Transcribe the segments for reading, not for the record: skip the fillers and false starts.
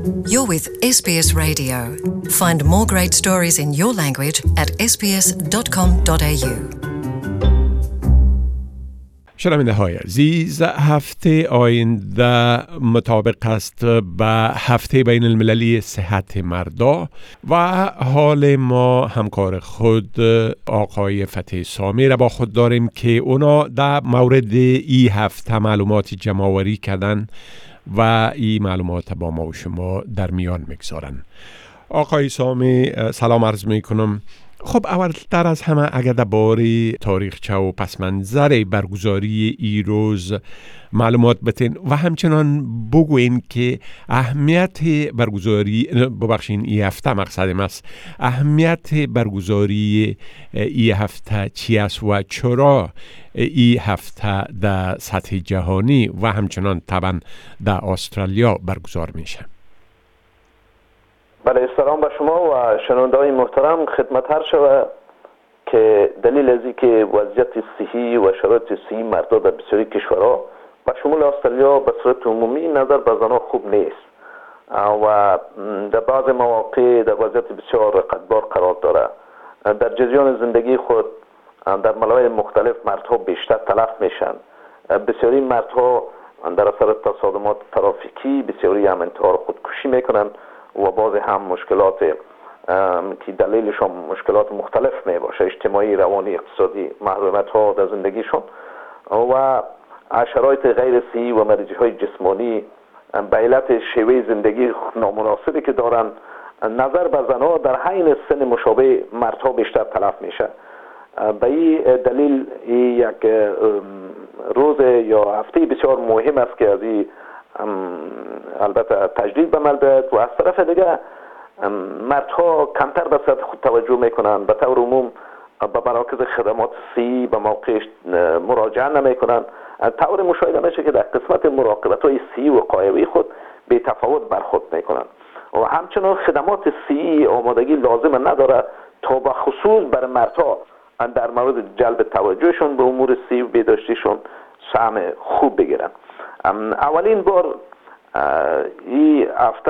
You're with SBS Radio. Find more great stories in your language at sbs.com.au. شنونده های عزیز، هفته آینده مطابق است به هفته بین المللی صحت مردا و حال ما همکار خود آقای فتح سامی را با خود داریم که اونا در مورد این هفته معلومات جمع‌آوری کردن و این معلومات با ما و شما در میان میگذارن. آقای سامی سلام عرض میکنم. خب اولتر از همه اگر درباره تاریخچه و پس منظر برگزاری این روز معلومات بتین و همچنان بگوین که اهمیت برگزاری این هفته مقصد است، اهمیت برگزاری این هفته چی است و چرا این هفته در سطح جهانی و همچنان طبعا در استرالیا برگزار میشه. بله، سلام به شما و شنونده‌های محترم. خدمت هر شود که دلیل از اینکه وضعیت صحی و شرایط صحی مردان در بسیاری کشورها و شمول استرالیا به صورت عمومی نظر به زنان خوب نیست و در بعض مواقع در وضعیت بسیار رقتبار قرار داره. در جریان زندگی خود در ملاهای مختلف مردها بیشتر تلف میشن. بسیاری مردها در اثر تصادمات ترافیکی، بسیاری هم انتحار خودکشی میکنن و بعضی هم مشکلات که دلیلشون مشکلات مختلف می باشه، اجتماعی، روانی، اقتصادی، محرومیت ها در زندگیشون و شرایط غیر صحی و مریضی های جسمانی به علت شیوه زندگی نامناسبی که دارن، نظر به زنها در حین سن مشابه مردها بیشتر تلف میشه. به این دلیل یک روز یا هفته بسیار مهم است که از این البته تجدید به ملت و از طرف دیگه مردها کمتر به صحت خود توجه میکنن. به طور عموم به مراکز خدمات صحی به موقع مراجعه نمیکنن. طور مشاهده میشه که در قسمت مراقبت های صحی و وقایوی خود به تفاوت برخورد میکنن و همچنان خدمات صحی آمادگی لازم نداره تا به خصوص برای مردها در مورد جلب توجهشون به امور صحی و بهداشتیشون سهم خوب بگیرن. اولین بار این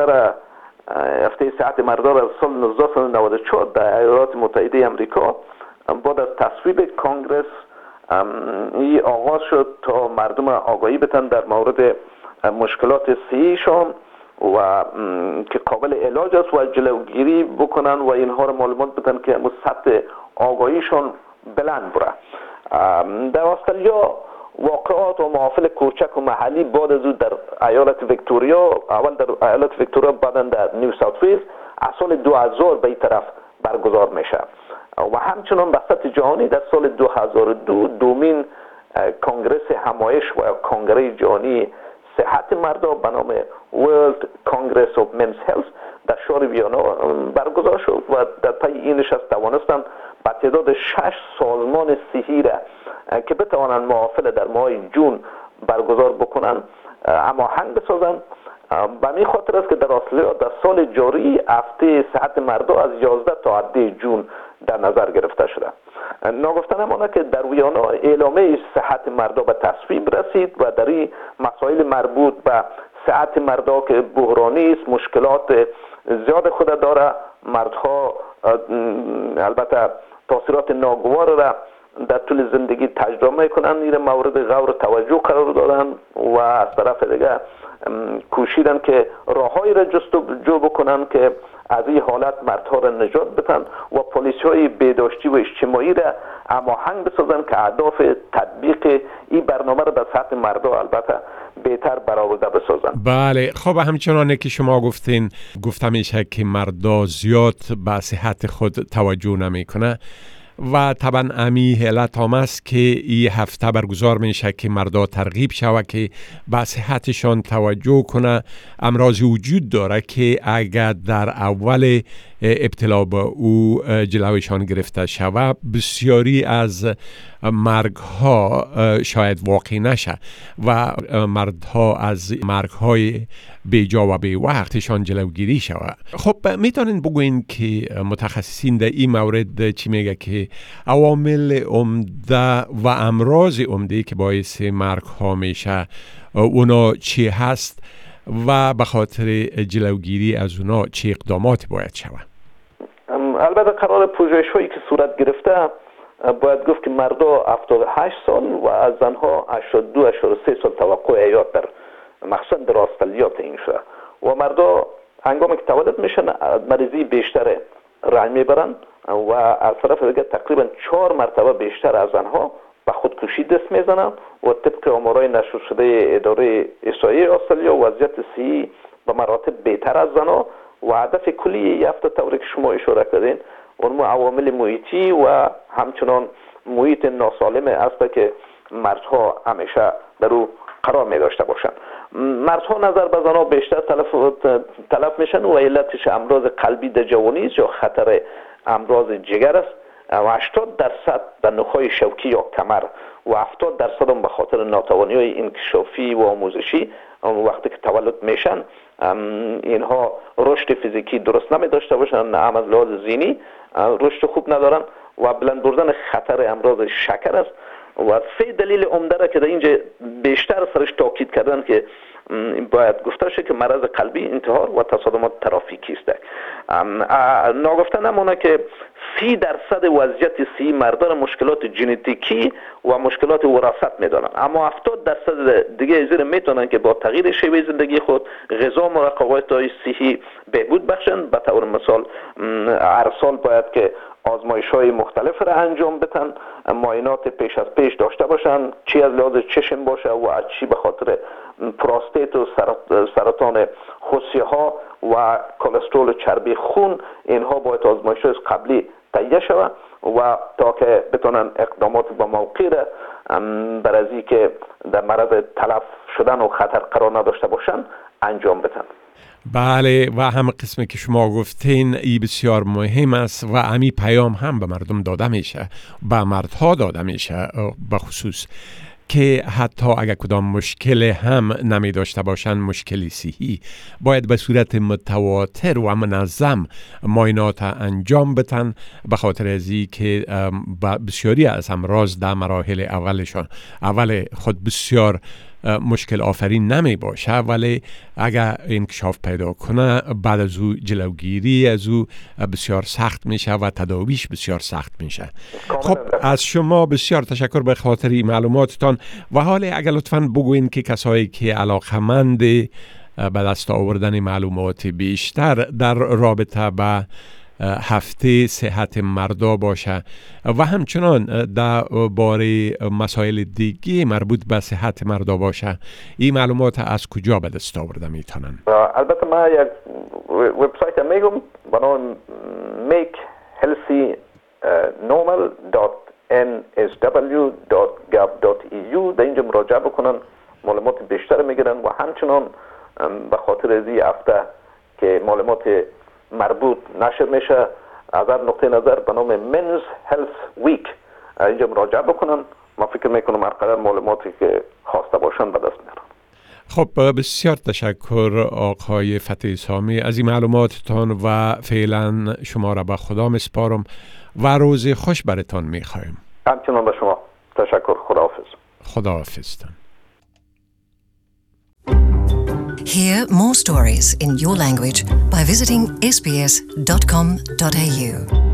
هفته صحت مردان از سال 1994 در ایالات متحده امریکا بعد از تصویب کانگرس این آغاز شد تا مردم آگاهی بتن در مورد مشکلات صحیشون و که قابل علاج است و جلوگیری بکنن و اینها رو معلومات بدن که سطح آگاهیشون بلند بره. در استرالیا واقعات و محافل کوچک و محلی بعد از او در ایالت ویکتوریا، اول در ایالت ویکتوریا بعدا در نیو ساوت ویلز از سال 2000 به این طرف برگزار میشه و همچنان به سطح جهانی در سال 2002 دومین کنگرس همایش و کنگره جهانی صحت مردان به نام World Congress of Men's Health در شهر ویانا برگزار شد و در پی این نشست توانستند با تعداد 6 سازمان صحی را که بتوانند محافل در ماه جون برگزار بکنن اما هنگ بسازن. به این خاطر است که در استرالیا در سال جاری هفته صحت مردان از 11 تا 10 جون در نظر گرفته شده. ناگفته نماند که در ویانا اعلامیه صحت مردان به تصویب رسید و در این مسائل مربوط به صحت مردان که بحرانی است، مشکلات زیاد خود داره، مردها البته تاثیرات ناگوار را در طول زندگی تجربه میکنن، این مورد غور توجه قرار دادن و از طرف دیگه کوشیدن که راههایی را جستجو بکنن که از این حالت مردها را نجات بدن و پالیسی‌های بهداشتی و اجتماعی را هماهنگ بسازن که اهداف تطبیق این برنامه را در سطح مردم البته بهتر برآورده بسازن. بله، خب همچنانه که شما گفته میشه که مردا زیاد به صحت خود توجه نمیکنه و طبعا امی حالت هم است که این هفته برگزار میشه که مردا ترغیب شوه که به صحتشان توجه کنه. امراضی وجود داره که اگر در اول ابتلا به او جلوشان گرفته شوه بسیاری از مرگ ها شاید واقع نشه و مردها از مرگ های بیجا و بی وقتشان جلوگیری شود. خب میتونین بگوین که متخصصین در این مورد چی میگه که عوامل عمده و امراض عمده که باعث مرگ ها میشه اونا چی هست و به خاطر جلوگیری از اونا چه اقدامات باید شود؟ البته قرار پژوهش هایی که صورت گرفته باید گفت که مردا 78 سال و از زنها 82-83 سال توقع حیات در مخصوصا در استرالیا تعیین شده و مردا هنگامی که تولد میشن مریضی بیشتر رنج میبرن و از طرف دیگه تقریبا 4 مرتبه بیشتر از زنها به خودکشی دست میزنن و طبق آمارهای نشر شده اداره احصایه استرالیا وضعیت صحی به مراتب بهتر از زنها و هدف کلی یافته طوری که شما اشاره کردین اون عوامل محیطی و همچنان محیط ناسالم است که مردها همیشه در او قرار می داشته باشند. مردها نظر به زنها بیشتر تلف میشن و علتش امراض قلبی در جوانی است یا خطر امراض جگر است و 80% در نخاع شوکی یا کمر و 70% هم به خاطر ناتوانی‌های انکشافی و آموزشی وقتی که تولد میشن اینها رشد فیزیکی درست نمی داشته باشن، هم از لحاظ ذهنی رشد خوب ندارن و بلند بردن خطر امراض شکر است و 3 دلیل عمده را که در اینجا بیشتر سرش تاکید کردن که باید گفته شه که مرض قلبی، انتحار و تصادمات ترافیکی است. ناگفته نمونه که 30% وضعیت صحی مردان مشکلات ژنتیکی و مشکلات وراثت میدانن، اما 70% دیگه زیر میتونن که با تغییر شیوه زندگی خود غذا مرقبات صحی بهبود بخشن. به طور مثال هر سال باید که آزمایش‌های مختلف را انجام بدن، معاینات پیش از پیش داشته باشن، چی از لحاظ چشم باشه و چی به خاطر پروستات و سرطان خصیه ها و کلسترول چربی خون، اینها باید آزمایش قبلی تهیه شود و تا که بتونن اقدامات با موقع را بر از که در معرض تلف شدن و خطر قرار نداشته باشن انجام بدن. بله، و هم قسمی که شما گفتین ای بسیار مهم است و امی پیام هم به مردم داده میشه، به مردها داده میشه به خصوص که حتی اگر کدام مشکل هم نمی داشته باشند، مشکلی صحی باید به صورت متواتر و منظم معاینات انجام بدن، به خاطر ازی که بسیاری از امراض در مراحل اول خود بسیار مشکل آفرین نمی باشه، ولی اگر انکشاف پیدا کنه بعد از او جلوگیری از او بسیار سخت میشه و تداویش بسیار سخت میشه. خب از شما بسیار تشکر به خاطر معلوماتتان و حالا اگر لطفاً بگوین که کسایی که علاقمند به دست آوردن معلومات بیشتر در رابطه با هفته صحت مردا باشه و همچنان در باره مسائل دیگه مربوط به صحت مردا باشه، این معلومات از کجا به دست آورده میتونن؟ البته ما یک وبسایت میگم به نام makehealthynormal.nsw.gov.eu. در اینجا مراجعه بکنن، معلومات بیشتر میگیرن و همچنان به خاطر از این هفته که معلومات مربوط نشر میشه از هر نقطه نظر به نام Men's Health Week اینجا مراجعه بکنن. ما فکر میکنم هر قدر معلوماتی که خواسته باشن به دست میارن. خب بسیار تشکر آقای فتحی سامی از این معلوماتتان و فعلا شما را به خدا مسپارم و روز خوش برتان میخوایم. همچنان به شما تشکر. خداحافظ. خداحافظتان. Hear more stories in your language by visiting sbs.com.au.